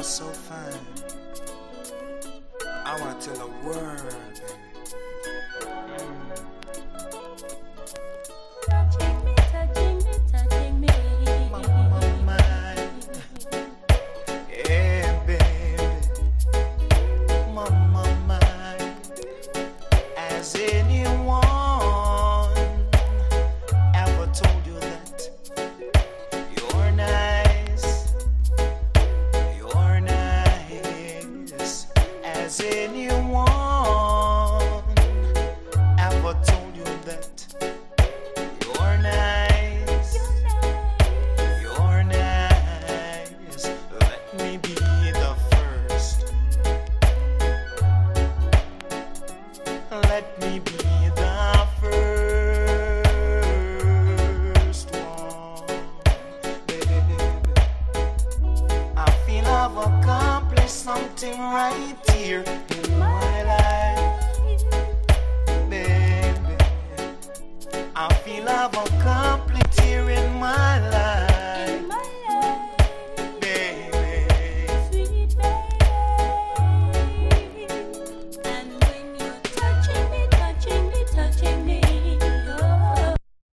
are so fine. I want to tell the world, baby. Touching me. Mama, yeah, baby. Mama, has anyone ever told you that you're nice? You're nice. Has anyone ever told you that you're nice? You're nice. Let me be the first. Let me be the first one. Baby, I feel I've accomplished something right here in my life. Baby, I feel I've accomplished here in my life.